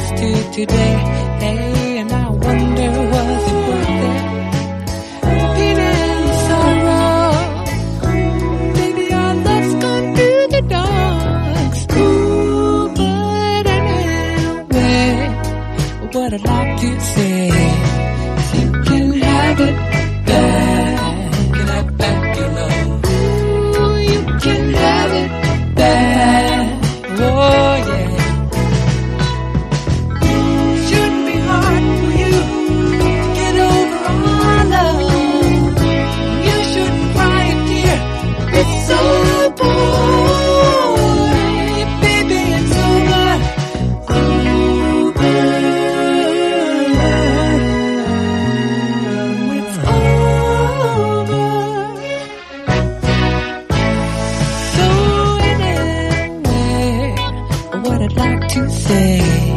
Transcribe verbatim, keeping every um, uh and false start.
promise to today. Hey, and I wonder was it worth it? Pain and sorrow, baby, our love's gone through the dogs. Ooh, but anyway, what I'd like to say is you can have it back. Can I have back your love? Ooh, you can have it back. Oh yeah. Shouldn't be hard for you to get over our love. You shouldn't cry a tear. It's so boring, baby. It's over. Over. It's over. So anyway, what I'd like to say